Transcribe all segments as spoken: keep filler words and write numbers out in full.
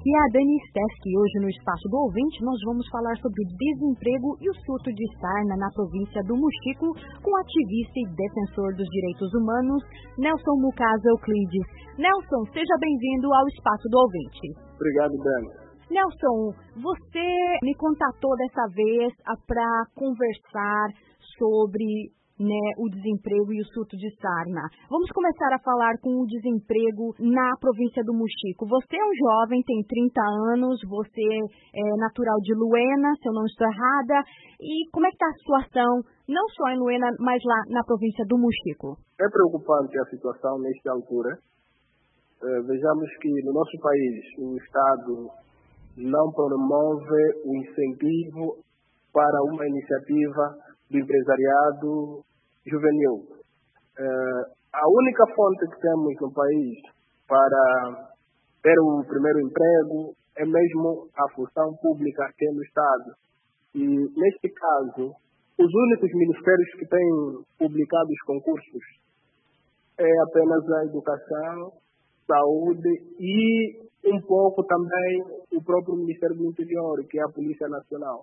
Aqui é a Dani Steschi e hoje no Espaço do Ouvinte nós vamos falar sobre o desemprego e o surto de sarna na província do Mochico com o ativista e defensor dos direitos humanos, Nelson Mukasa Euclides. Nelson, seja bem-vindo ao Espaço do Ouvinte. Obrigado, Dani. Nelson, você me contatou dessa vez para conversar sobre né, o desemprego e o surto de sarna. Vamos começar a falar com o desemprego na província do Mochico. Você é um jovem, tem trinta anos, você é natural de Luena, se eu não estou errada. E como é que está a situação, não só em Luena, mas lá na província do Mochico? É preocupante a situação nesta altura. Uh, vejamos que no nosso país o Estado não promove o incentivo para uma iniciativa do empresariado juvenil. Uh, a única fonte que temos no país para ter o primeiro emprego é mesmo a função pública que é no Estado. E, neste caso, os únicos ministérios que têm publicado os concursos é apenas a educação, saúde e um pouco também o próprio Ministério do Interior, que é a Polícia Nacional.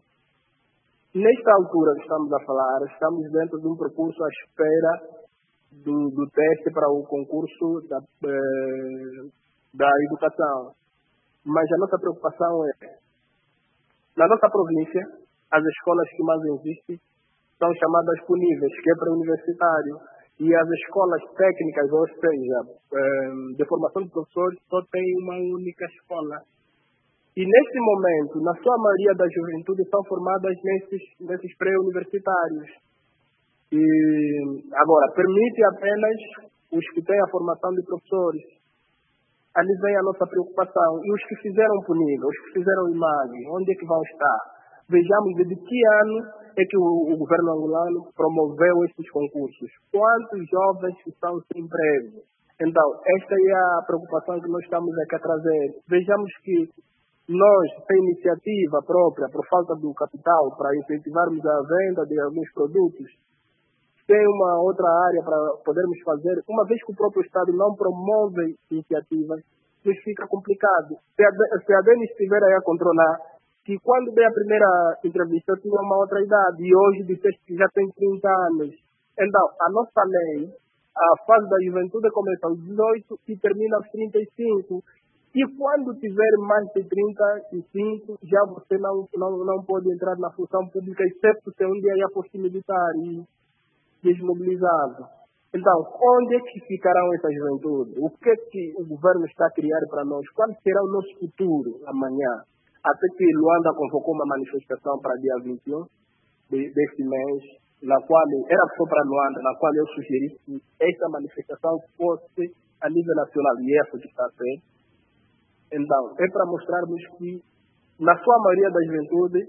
Nesta altura que estamos a falar, estamos dentro de um percurso à espera do, do teste para o concurso da, eh, da educação. Mas a nossa preocupação é, na nossa província, as escolas que mais existem são chamadas puníveis, que é para universitário, e as escolas técnicas, ou seja, eh, de formação de professores, só tem uma única escola. E, neste momento, na sua maioria da juventude, são formadas nesses, nesses pré-universitários. E, agora, permite apenas os que têm a formação de professores. Ali vem a nossa preocupação. E os que fizeram PUNIGA, os que fizeram IMAG, onde é que vão estar? Vejamos desde que ano é que o, o governo angolano promoveu estes concursos. Quantos jovens estão sem emprego? Então, esta é a preocupação que nós estamos aqui a trazer. Vejamos que nós, sem iniciativa própria, por falta do capital, para incentivarmos a venda de alguns produtos, tem uma outra área para podermos fazer, uma vez que o próprio Estado não promove iniciativas, nos fica complicado. Se a, se a Dani estiver aí a controlar, que quando dei a primeira entrevista eu tinha uma outra idade, e hoje disseste que já tem trinta anos. Então, a nossa lei, a fase da juventude começa aos dezoito e termina aos trinta e cinco. E quando tiver mais de trinta e cinco, já você não, não, não pode entrar na função pública, exceto se um dia já fosse militar e desmobilizado. Então, onde é que ficarão essa juventude? O que é que o governo está a criar para nós? Qual será o nosso futuro amanhã? Até que Luanda convocou uma manifestação para dia vinte e um de, deste mês, na qual era só para Luanda, na qual eu sugeri que esta manifestação fosse a nível nacional, e essa que está a ser. Então, é para mostrarmos que, na sua maioria da juventude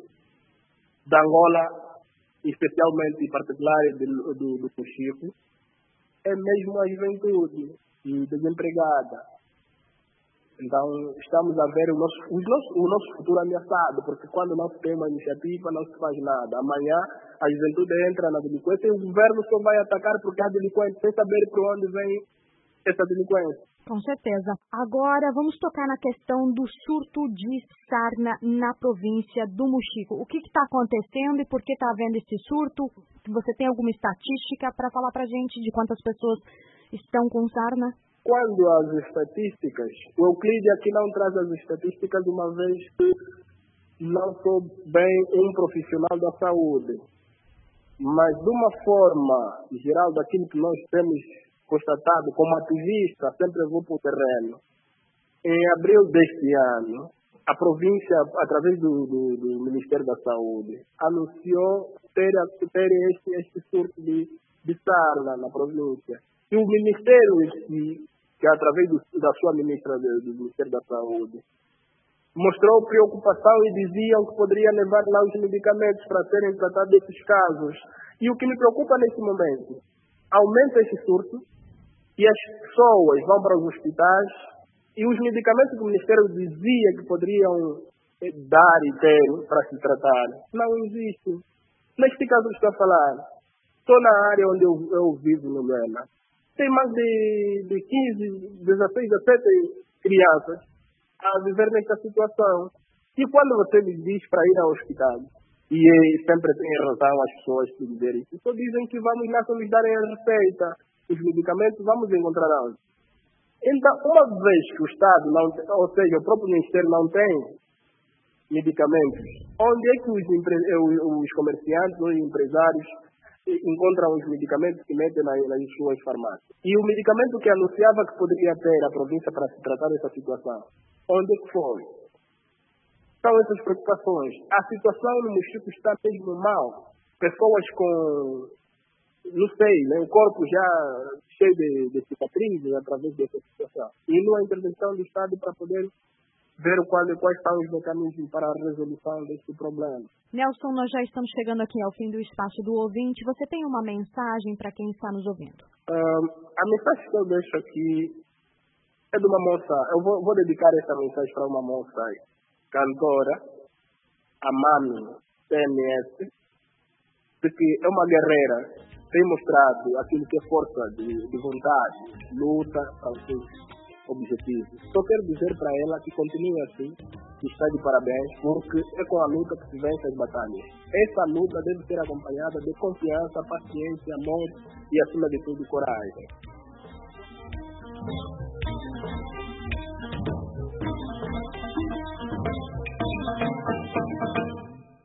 da Angola, especialmente em particular do, do, do Mochico, é mesmo a juventude desempregada. Então, estamos a ver o nosso, o nosso, o nosso futuro ameaçado, porque quando não se tem uma iniciativa, não se faz nada. Amanhã, a juventude entra na delinquência e o governo só vai atacar porque há delinquentes, sem saber por onde vem essa delinquência. Com certeza. Agora, vamos tocar na questão do surto de sarna na província do Mochico. O que está acontecendo e por que está havendo esse surto? Você tem alguma estatística para falar para a gente de quantas pessoas estão com sarna? Quando as estatísticas, o Euclides aqui não traz as estatísticas uma vez que não sou bem um profissional da saúde, mas de uma forma geral daquilo que nós temos constatado como ativista, sempre vou para o terreno. Em abril deste ano, a província, através do, do, do Ministério da Saúde, anunciou ter, ter este, este surto de, de sarna na província. E o Ministério em si, que através do, da sua ministra do, do Ministério da Saúde, mostrou preocupação e diziam que poderia levar lá os medicamentos para serem tratados desses casos. E o que me preocupa nesse momento, aumenta esse surto e as pessoas vão para os hospitais e os medicamentos que o Ministério dizia que poderiam dar e ter para se tratar não existem. Neste caso que estou a falar, estou na área onde eu, eu vivo, no Luena. Tem mais de, de quinze, dezesseis, dezessete crianças a viver nesta situação. E quando você lhes diz para ir ao hospital, e sempre tem razão as pessoas que dizerem isso, só dizem que vamos lá só lhes darem a receita, os medicamentos, vamos encontrar onde. Então, uma vez que o Estado não tem, ou seja, o próprio Ministério não tem medicamentos, onde é que os, empre- os comerciantes ou os empresários encontram os medicamentos que metem nas, nas suas farmácias? E o medicamento que anunciava que poderia ter a província para se tratar dessa situação, onde é que foi? São essas preocupações. A situação no Mochico está mesmo mal. Pessoas com, não sei, né, o corpo já cheio de, de cicatrizes através dessa situação. E não há intervenção do Estado para poder ver quando, quais são os mecanismos para a resolução deste problema. Nelson, nós já estamos chegando aqui ao fim do espaço do ouvinte. Você tem uma mensagem para quem está nos ouvindo? Uh, a mensagem que eu deixo aqui é de uma moça. Eu vou, vou dedicar essa mensagem para uma moça aí, cantora, a Mami C M S, porque é uma guerreira, tem mostrado aquilo que é força de, de vontade, luta para os seus objetivos. Só quero dizer para ela que continue assim, que está de parabéns, porque é com a luta que se vence as batalhas. Essa luta deve ser acompanhada de confiança, paciência, amor e, acima de tudo, coragem.